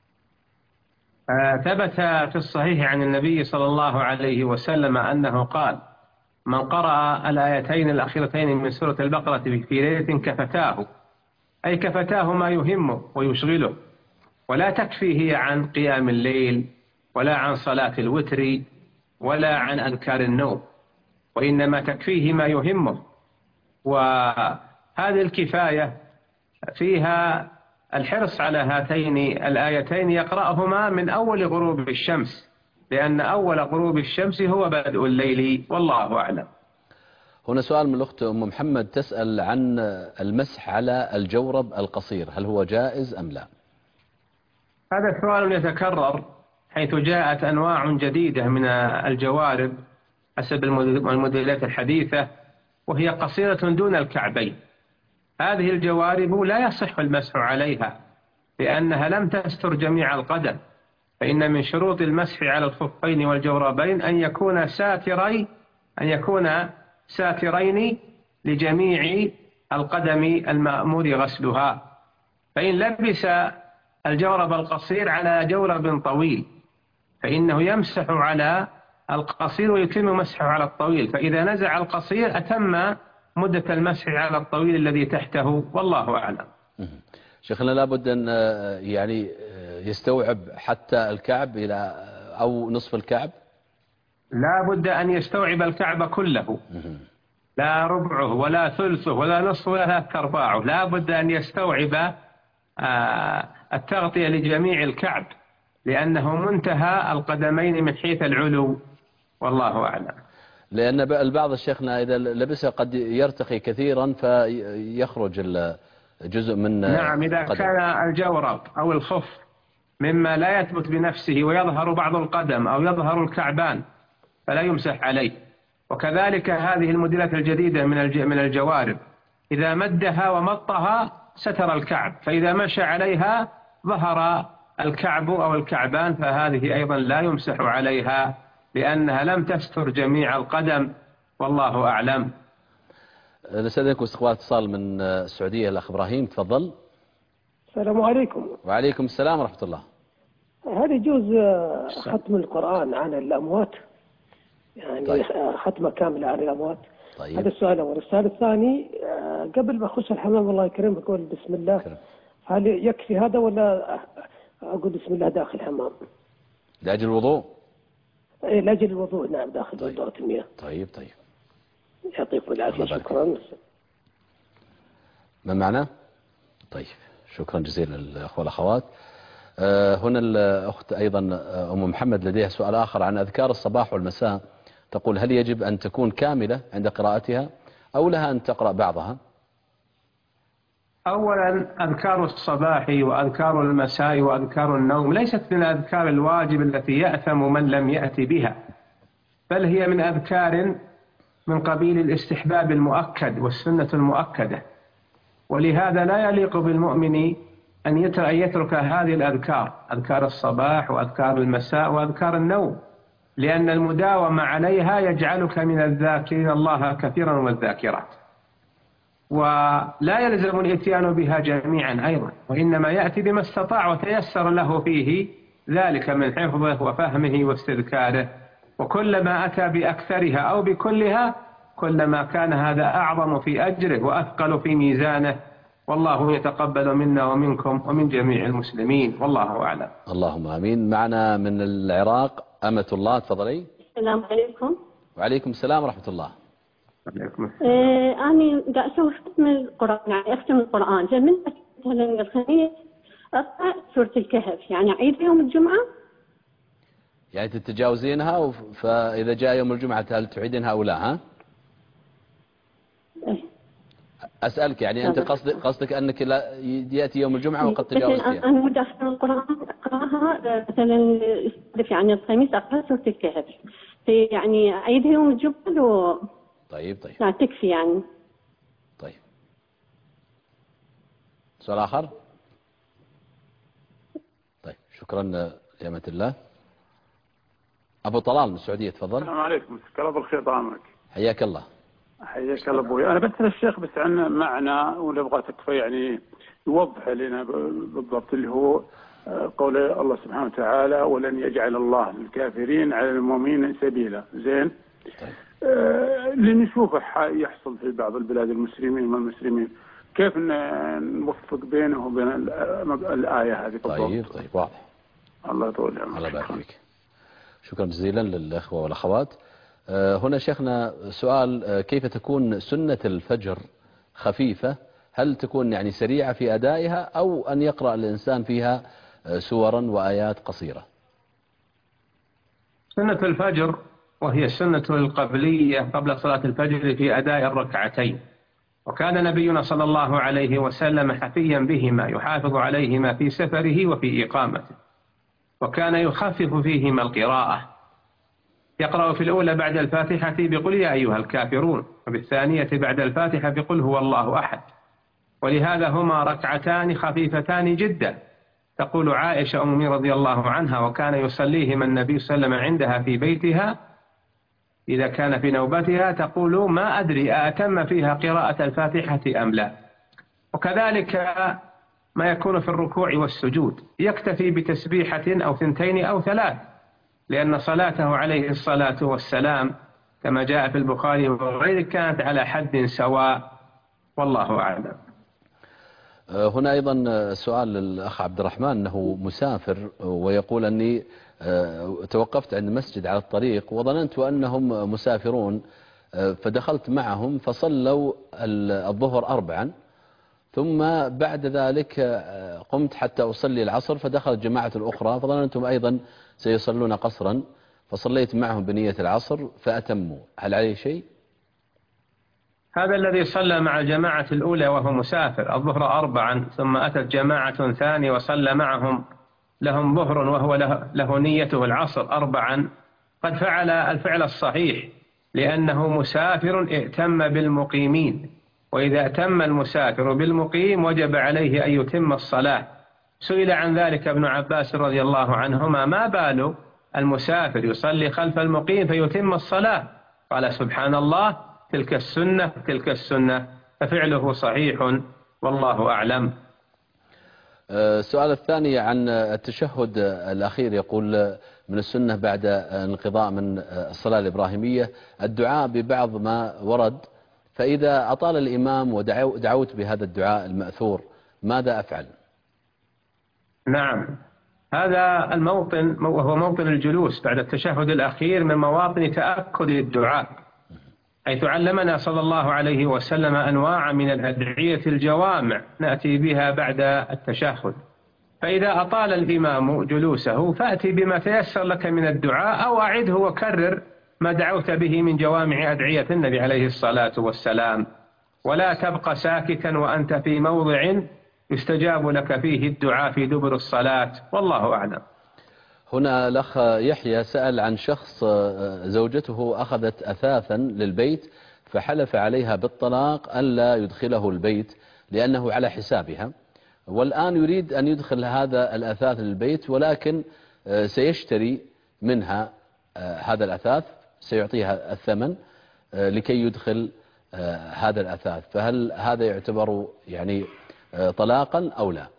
ثبت في الصحيح عن النبي صلى الله عليه وسلم أنه قال: من قرأ الآيتين الأخيرتين من سورة البقرة في ليلة كفتاه، أي كفتاه ما يهمه ويشغله، ولا تكفيه عن قيام الليل ولا عن صلاة الوتر ولا عن أذكار النوم، وإنما تكفيه ما يهمه. وهذه الكفاية فيها الحرص على هاتين الآيتين يقرأهما من أول غروب الشمس، لأن أول غروب الشمس هو بدء الليل، والله أعلم. هنا سؤال من الأخت أم محمد تسأل عن المسح على الجورب القصير، هل هو جائز أم لا؟ هذا سؤال يتكرر، حيث جاءت أنواع جديدة من الجوارب حسب الموديلات الحديثة وهي قصيرة دون الكعبين. هذه الجوارب لا يصح المسح عليها لأنها لم تستر جميع القدم، فإن من شروط المسح على الخفين والجوربين أن يكون ساتري أن يكون ساترين لجميع القدم المأمور غسلها. فإن لبس الجورب القصير على جورب طويل فإنه يمسح على القصير ويتم مسحه على الطويل، فإذا نزع القصير أتم مدة المسح على الطويل الذي تحته، والله أعلم. شيخنا لابد أن يعني يستوعب حتى الكعب إلى أو نصف الكعب؟ لابد أن يستوعب الكعب كله، لا ربعه ولا ثلثه ولا نصفه ولا ثلاث أرباعه، لابد أن يستوعب التغطية لجميع الكعب، لأنه منتهى القدمين من حيث العلو، والله أعلم. لأن البعض الشيخنا إذا لبسه قد يرتقي كثيرا فيخرج جزء من نعم، إذا القدم. كان الجورب أو الخف مما لا يثبت بنفسه ويظهر بعض القدم أو يظهر الكعبان فلا يمسح عليه. وكذلك هذه الموديلات الجديدة من من الجوارب إذا مدها ومطها ستر الكعب، فإذا مشى عليها ظهر الكعب أو الكعبان فهذه أيضا لا يمسح عليها لأنها لم تستر جميع القدم، والله أعلم. نستأذنكم استقبال اتصال من السعودية. الأخ إبراهيم تفضل. السلام عليكم. وعليكم السلام ورحمة الله. هل يجوز ختم القرآن عن الأموات؟ يعني طيب. ختمة كاملة عن الأموات. طيب. هذا السؤال الأول. السؤال الثاني، قبل ما أخش الحمام الله يكرمك أقول بسم الله كرم. هل يكفي هذا ولا أقول بسم الله داخل الحمام؟ لأجل الوضوء؟ إيه لأجل الوضوء، نعم، داخل طيب. دورة المياه. طيب طيب. يعطيكم العافية. شكرا. من معنا؟ طيب، شكرا جزيلا للأخوة والأخوات. هنا الأخت أيضا أم محمد لديها سؤال آخر عن أذكار الصباح والمساء، تقول هل يجب أن تكون كاملة عند قراءتها أو لها أن تقرأ بعضها؟ أولا أذكار الصباح وأذكار المساء وأذكار النوم ليست من الأذكار الواجب التي يأثم من لم يأتي بها، بل هي من أذكار من قبيل الاستحباب المؤكد والسنة المؤكدة، ولهذا لا يليق بالمؤمن أن يترك هذه الأذكار، أذكار الصباح وأذكار المساء وأذكار النوم، لأن المداومة عليها يجعلك من الذاكرين الله كثيرا والذاكرات، ولا يلزم الإتيان بها جميعا أيضا، وإنما يأتي بما استطاع وتيسر له فيه ذلك من حفظه وفهمه واستذكاره، وكلما أتى بأكثرها أو بكلها كلما كان هذا أعظم في أجره وأثقل في ميزانه، والله يتقبل منا ومنكم ومن جميع المسلمين، والله أعلم. اللهم آمين. معنا من العراق أمة الله، تفضلي. السلام عليكم. وعليكم السلام ورحمة الله. إيه أنا قاعد أسوي ختم القرآن، يعني أختم القرآن، فمن مثلا الخميس أقرأ سورة الكهف، يعني أعيد يوم الجمعة؟ يعني تتجاوزينها فإذا جاء يوم الجمعة هل تعيدينها أو لا؟ ها؟ إيه. أسألك يعني أنت قصدك قصدك أنك لا يأتي يوم الجمعة وقد تجاوزتها؟ أنا مدة أختم القرآن أقرأها مثلا يعني الخميس أقرأ سورة الكهف، في يعني أعيدها يوم الجمعة و طيب طيب. لا تكفي يعني. طيب. سؤال آخر؟ طيب شكرا يا أمة الله. أبو طلال من السعودية، تفضل. السلام عليكم، مساك الله بالخير طعامك. حياك الله. حياك الله أبوي. أنا بسأل الشيخ بس عن معنى ونبغى تكفى يعني يوضح لنا بالضبط اللي هو قول الله سبحانه وتعالى ولن يجعل الله للكافرين على المؤمنين سبيلا. زين. طيب. آه اللي نشوفه يحصل في بعض البلاد المسلمين والمسلمين، كيف نوفق بينه وبين الآية هذه بالضبط؟ طيب طيب واضح. الله يطول عمرك. الله يبارك فيك. شكرا جزيلا للأخوة والأخوات. آه هنا شيخنا سؤال، آه كيف تكون سنة الفجر خفيفة؟ هل تكون يعني سريعة في أدائها أو أن يقرأ الإنسان فيها آه سورا وآيات قصيرة؟ سنة الفجر وهي السنة القبلية قبل صلاة الفجر في أداء الركعتين، وكان نبينا صلى الله عليه وسلم حفيا بهما يحافظ عليهما في سفره وفي إقامته، وكان يخفف فيهما القراءة، يقرأ في الأولى بعد الفاتحة بقل يا أيها الكافرون، وبالثانية بعد الفاتحة بقل هو الله أحد، ولهذا هما ركعتان خفيفتان جدا. تقول عائشة أمي رضي الله عنها وكان يصليهما النبي صلى الله عليه وسلم عندها في بيتها إذا كان في نوبتها، تقول ما أدري أتم فيها قراءة الفاتحة أم لا. وكذلك ما يكون في الركوع والسجود، يكتفي بتسبيحة أو ثنتين أو ثلاث، لأن صلاته عليه الصلاة والسلام كما جاء في البخاري وغيره كانت على حد سواء، والله أعلم. هنا أيضا سؤال للأخ عبد الرحمن أنه مسافر ويقول أني توقفت عند مسجد على الطريق وظننت أنهم مسافرون فدخلت معهم فصلوا الظهر أربعا، ثم بعد ذلك قمت حتى أصلي العصر فدخلت جماعة الأخرى فظننتم أيضا سيصلون قصرا فصليت معهم بنية العصر فأتموا، هل عليه شيء؟ هذا الذي صلى مع الجماعة الأولى وهو مسافر الظهر أربعا ثم أتت جماعة ثانية وصلى معهم لهم ظهر وهو له, له نيته العصر أربعا، قد فعل الفعل الصحيح لأنه مسافر ائتم بالمقيمين، وإذا ائتم المسافر بالمقيم وجب عليه أن يتم الصلاة. سئل عن ذلك ابن عباس رضي الله عنهما ما بال المسافر يصلي خلف المقيم فيتم الصلاة؟ قال سبحان الله تلك السنة تلك السنة، ففعله صحيح والله أعلم. السؤال الثاني عن التشهد الأخير، يقول من السنة بعد انقضاء من الصلاة الإبراهيمية الدعاء ببعض ما ورد، فإذا أطال الإمام ودعوت بهذا الدعاء المأثور ماذا أفعل؟ نعم، هذا الموطن وهو موطن الجلوس بعد التشهد الأخير من مواطن تأكد الدعاء، حيث علمنا صلى الله عليه وسلم أنواع من الأدعية الجوامع نأتي بها بعد التشهد، فإذا أطال الإمام جلوسه فأتي بما تيسر لك من الدعاء أو أعده وكرر ما دعوت به من جوامع أدعية النبي عليه الصلاة والسلام، ولا تبقى ساكتا وأنت في موضع يستجاب لك فيه الدعاء في دبر الصلاة، والله أعلم. هنا الأخ يحيى سأل عن شخص زوجته أخذت أثاثا للبيت فحلف عليها بالطلاق ألا يدخله البيت لأنه على حسابها، والآن يريد أن يدخل هذا الأثاث للبيت ولكن سيشتري منها هذا الأثاث، سيعطيها الثمن لكي يدخل هذا الأثاث، فهل هذا يعتبر يعني طلاقا أو لا؟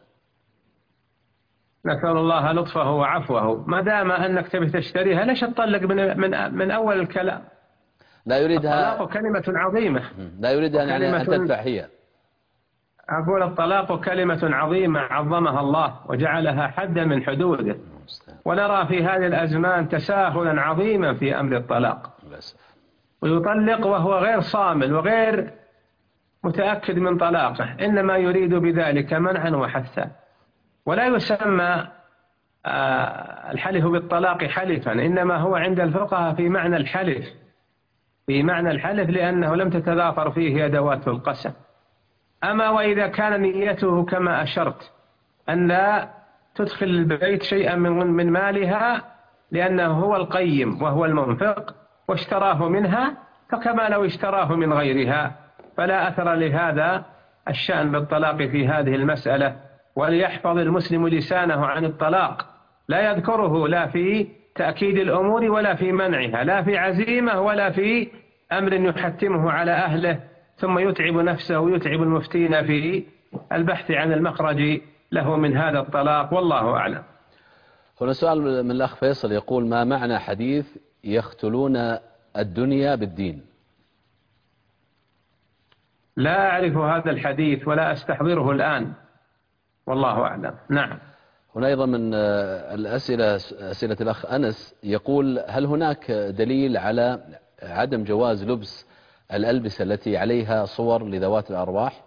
نسأل الله لطفه وعفوه. ما دام أنك تبي تشتريها ليش تطلق من من من أول الكلام؟ لا يريدها. الطلاق كلمة عظيمة. لا يريدها يعني أن تدفع هي. أقول الطلاق كلمة عظيمة عظمها الله وجعلها حدا من حدوده، ونرى في هذه الأزمان تساهلا عظيما في أمر الطلاق، ويطلق وهو غير صامل وغير متأكد من طلاقه، إنما يريد بذلك منعا وحثا. ولا يسمى الحلف بالطلاق حلفا، إنما هو عند الفقهاء في معنى الحلف، في معنى الحلف لأنه لم تتضافر فيه أدوات القسم. أما وإذا كان نيته كما أشرت أن لا تدخل البيت شيئا من من مالها لأنه هو القيم وهو المنفق واشتراه منها، فكما لو اشتراه من غيرها، فلا أثر لهذا الشأن بالطلاق في هذه المسألة. وليحفظ المسلم لسانه عن الطلاق، لا يذكره لا في تأكيد الأمور ولا في منعها، لا في عزيمة ولا في أمر يحتمه على أهله ثم يتعب نفسه ويتعب المفتين في البحث عن المخرج له من هذا الطلاق، والله أعلم. هنا سؤال من الأخ فيصل يقول: ما معنى حديث يختلون الدنيا بالدين؟ لا أعرف هذا الحديث ولا أستحضره الآن، والله أعلم. نعم. هنا أيضا من الأسئلة أسئلة الأخ أنس يقول: هل هناك دليل على عدم جواز لبس الألبسة التي عليها صور لذوات الأرواح؟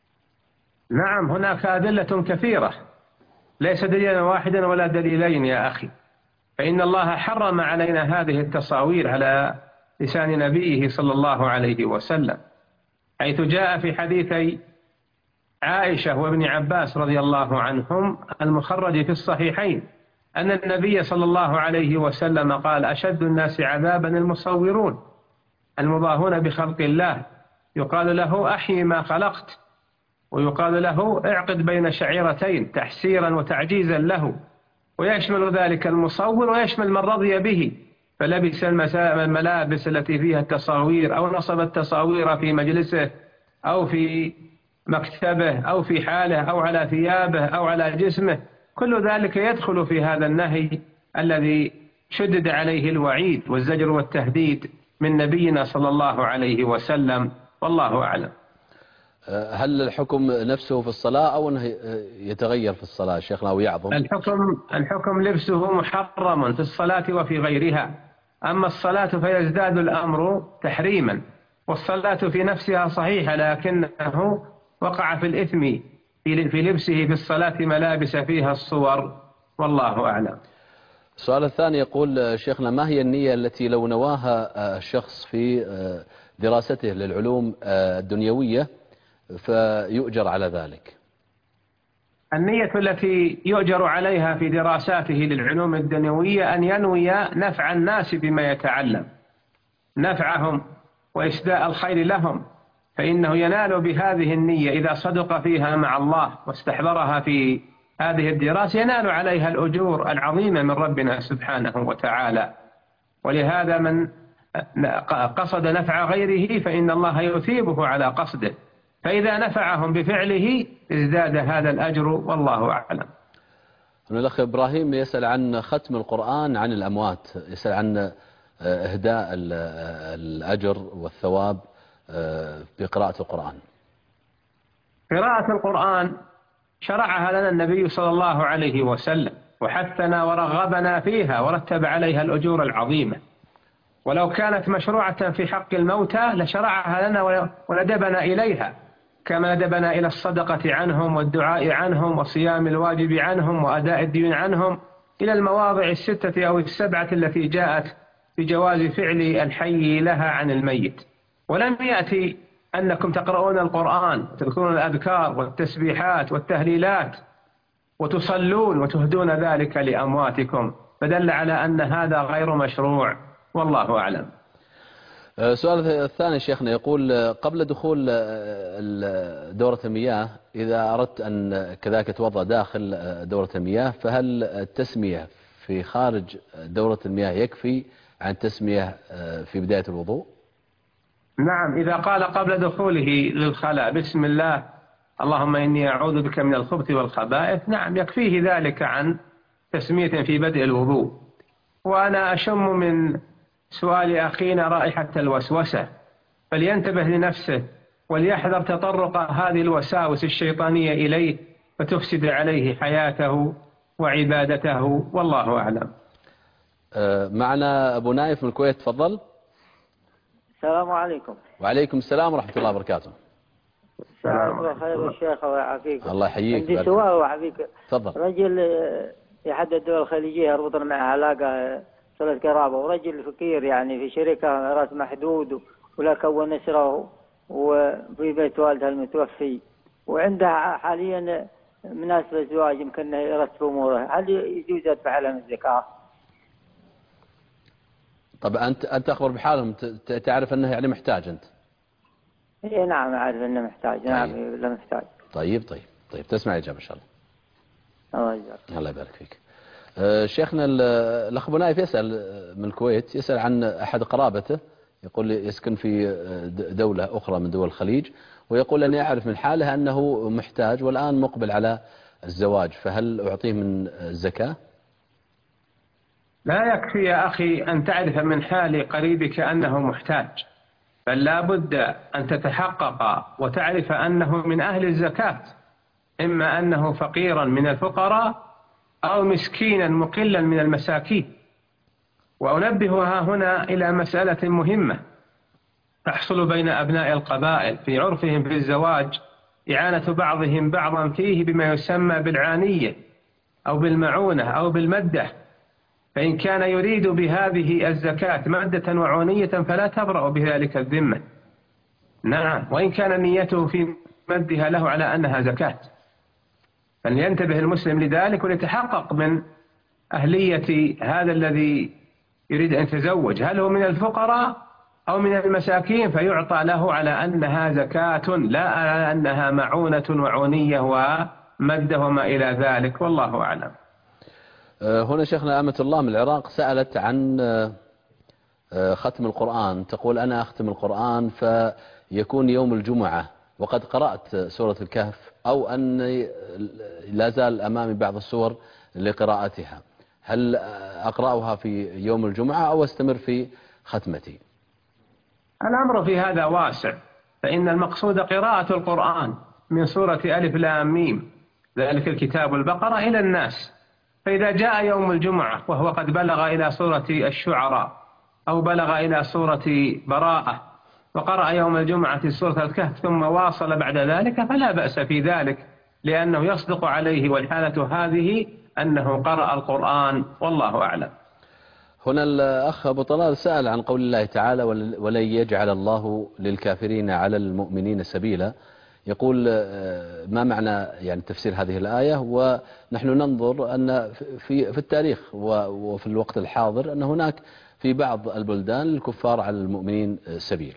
نعم، هناك أدلة كثيرة، ليس دليلا واحدا ولا دليلين يا أخي، فإن الله حرم علينا هذه التصاوير على لسان نبيه صلى الله عليه وسلم، حيث جاء في حديثي عائشة وابن عباس رضي الله عنهم المخرج في الصحيحين أن النبي صلى الله عليه وسلم قال: أشد الناس عذابا المصورون المضاهون بخلق الله، يقال له أحيي ما خلقت، ويقال له اعقد بين شعيرتين تحسيرا وتعجيزا له، ويشمل ذلك المصور ويشمل من رضي به فلبس الملابس التي فيها التصاوير أو نصب التصاوير في مجلسه أو في مكتبه أو في حاله أو على ثيابه أو على جسمه، كل ذلك يدخل في هذا النهي الذي شدد عليه الوعيد والزجر والتهديد من نبينا صلى الله عليه وسلم، والله أعلم. هل الحكم نفسه في الصلاة أو أنه يتغير في الصلاة شيخنا أو يعظم؟ الحكم الحكم لبسه محرم في الصلاة وفي غيرها، أما الصلاة فيزداد الأمر تحريما، والصلاة في نفسها صحيحة لكنه وقع في الإثم في لبسه في الصلاة ملابس فيها الصور، والله أعلم. السؤال الثاني يقول: شيخنا، ما هي النية التي لو نواها الشخص في دراسته للعلوم الدنيوية فيؤجر على ذلك؟ النية التي يؤجر عليها في دراساته للعلوم الدنيوية أن ينوي نفع الناس بما يتعلم، نفعهم وإسداء الخير لهم، فإنه ينال بهذه النية إذا صدق فيها مع الله واستحضرها في هذه الدراسة ينال عليها الأجور العظيمة من ربنا سبحانه وتعالى. ولهذا من قصد نفع غيره فإن الله يثيبه على قصده، فإذا نفعهم بفعله ازداد هذا الأجر، والله أعلم. هنا الأخ إبراهيم يسأل عن ختم القرآن عن الأموات، يسأل عن إهداء الأجر والثواب بقراءة القرآن. قراءة القرآن شرعها لنا النبي صلى الله عليه وسلم وحثنا ورغبنا فيها ورتب عليها الأجور العظيمة، ولو كانت مشروعة في حق الموتى لشرعها لنا وندبنا إليها، كما ندبنا إلى الصدقة عنهم والدعاء عنهم وصيام الواجب عنهم وأداء الدين عنهم إلى المواضع الستة أو السبعة التي جاءت بجواز فعل الحي لها عن الميت. ولم يأتي أنكم تقرؤون القرآن وتذكرون الأذكار والتسبيحات والتهليلات وتصلون وتهدون ذلك لأمواتكم، فدل على أن هذا غير مشروع، والله أعلم. السؤال الثاني شيخنا يقول قبل دخول دورة المياه إذا أردت أن كذلك توضأ داخل دورة المياه، فهل التسمية في خارج دورة المياه يكفي عن التسمية في بداية الوضوء؟ نعم، إذا قال قبل دخوله للخلاء بسم الله اللهم إني أعوذ بك من الخبث والخبائث، نعم يكفيه ذلك عن تسمية في بدء الوضوء. وأنا أشم من سؤال أخينا رائحة الوسوسة، فلينتبه لنفسه وليحذر تطرق هذه الوساوس الشيطانية إليه فتفسد عليه حياته وعبادته، والله أعلم. معنا أبو نايف من الكويت، تفضل. السلام عليكم. وعليكم السلام ورحمة الله وبركاته. السلام الله خير الشيخ ويعافيك. الله يحييك. عندي سؤال ويعافيك. تفضل. رجل في أحد الدول الخليجية يربطنا معه علاقة صلة قرابة، ورجل فقير يعني في شركة رأس محدود ولا كون أسره وفي بيت والدها المتوفي، وعنده حاليا مناسبة زواج يمكن يرتب أموره، هل يجوز يدفع لهم الزكاة؟ طب أنت أنت أخبر بحالهم، تعرف أنه يعني محتاج أنت؟ إيه نعم أعرف أنه محتاج. طيب. نعم لا محتاج. طيب طيب طيب تسمع الإجابة إن شاء الله. الله يجزاك. الله يبارك فيك. أه شيخنا الأخ أبو نايف يسأل من الكويت، يسأل عن أحد قرابته، يقول يسكن في دولة أخرى من دول الخليج، ويقول أني أعرف من حاله أنه محتاج والآن مقبل على الزواج، فهل أعطيه من الزكاة؟ لا يكفي يا أخي أن تعرف من حال قريبك أنه محتاج، بل لا بد أن تتحقق وتعرف أنه من أهل الزكاة، إما أنه فقيرا من الفقراء أو مسكينا مقلا من المساكين. وأنبهها هنا إلى مسألة مهمة تحصل بين أبناء القبائل في عرفهم في الزواج، إعانة بعضهم بعضا فيه بما يسمى بالعانية أو بالمعونة أو بالمدة، فإن كان يريد بهذه الزكاة مادة وعونية فلا تبرأ بذلك الذمة. نعم، وإن كان نيته في مدها له على أنها زكاة، فلينتبه المسلم لذلك وليتحقق من أهلية هذا الذي يريد أن يتزوج، هل هو من الفقراء أو من المساكين، فيعطى له على أنها زكاة لا على أنها معونة وعونية ومدة وما إلى ذلك، والله أعلم. هنا شيخنا أمة الله من العراق سألت عن ختم القرآن، تقول أنا أختم القرآن فيكون يوم الجمعة وقد قرأت سورة الكهف، أو أني لا زال أمامي بعض السور لقراءتها، هل أقرأها في يوم الجمعة أو أستمر في ختمتي؟ الأمر في هذا واسع، فإن المقصود قراءة القرآن من سورة ألف لام ميم ذلك الكتاب البقرة إلى الناس، فإذا جاء يوم الجمعة وهو قد بلغ إلى سورة الشعراء أو بلغ إلى سورة براءة وقرأ يوم الجمعة سورة الكهف ثم واصل بعد ذلك فلا بأس في ذلك، لأنه يصدق عليه والحالة هذه أنه قرأ القرآن، والله أعلم. هنا الأخ أبو طلال سأل عن قول الله تعالى ولن يجعل الله للكافرين على المؤمنين سبيلا، يقول ما معنى يعني تفسير هذه الآية؟ ونحن ننظر أن في في التاريخ وفي الوقت الحاضر أن هناك في بعض البلدان الكفار على المؤمنين سبيل.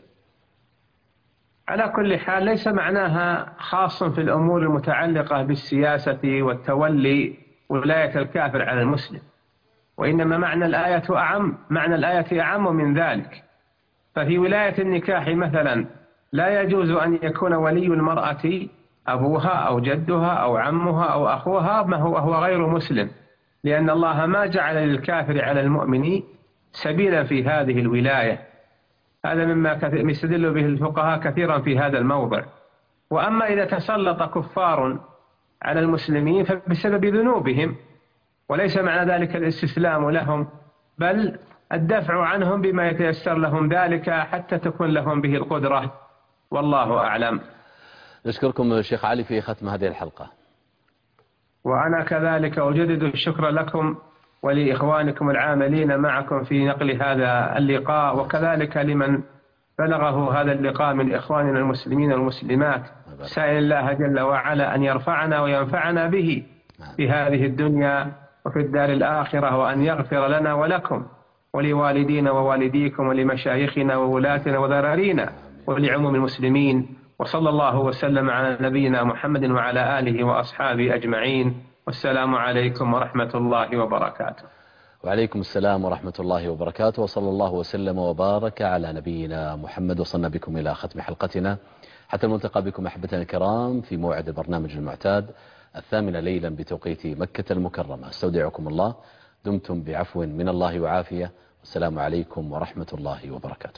على كل حال ليس معناها خاص في الأمور المتعلقة بالسياسة والتولي ولاية الكافر على المسلم، وإنما معنى الآية أعم، معنى الآية أعم من ذلك. ففي ولاية النكاح مثلا لا يجوز أن يكون ولي المرأة أبوها أو جدها أو عمها أو أخوها ما هو هو غير مسلم، لأن الله ما جعل للكافر على المؤمن سبيلا في هذه الولاية. هذا مما يستدل به الفقهاء كثيرا في هذا الموضع. وأما إذا تسلط كفار على المسلمين فبسبب ذنوبهم، وليس معنى ذلك الاستسلام لهم، بل الدفع عنهم بما يتيسر لهم ذلك حتى تكون لهم به القدرة، والله أعلم. نشكركم شيخ علي في ختم هذه الحلقة. وأنا كذلك أجدد الشكر لكم ولإخوانكم العاملين معكم في نقل هذا اللقاء، وكذلك لمن بلغه هذا اللقاء من إخواننا المسلمين والمسلمات، سائل الله جل وعلا أن يرفعنا وينفعنا به في هذه الدنيا وفي الدار الآخرة، وأن يغفر لنا ولكم ولوالدينا ووالديكم ولمشايخنا وولاتنا وذرارينا ولعموم المسلمين. وصلى الله وسلم على نبينا محمد وعلى آله وأصحابه أجمعين، والسلام عليكم ورحمة الله وبركاته. وعليكم السلام ورحمة الله وبركاته، وصلى الله وسلم وبارك على نبينا محمد. وصلنا بكم إلى ختم حلقتنا، حتى الملتقى بكم أحبتنا الكرام في موعد البرنامج المعتاد الثامنة ليلا بتوقيت مكة المكرمة. استودعكم الله، دمتم بعفو من الله وعافية، والسلام عليكم ورحمة الله وبركاته.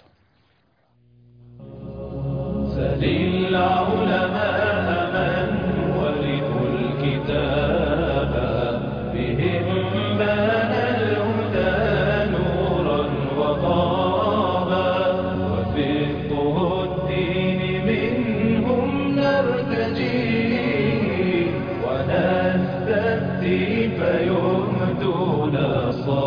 سل العلماء من ورثوا الكتاب، بهم بان الهدى نورا وطابا، وفقه الدين منهم نرتجي، ونستفتي فيهدون الصواب.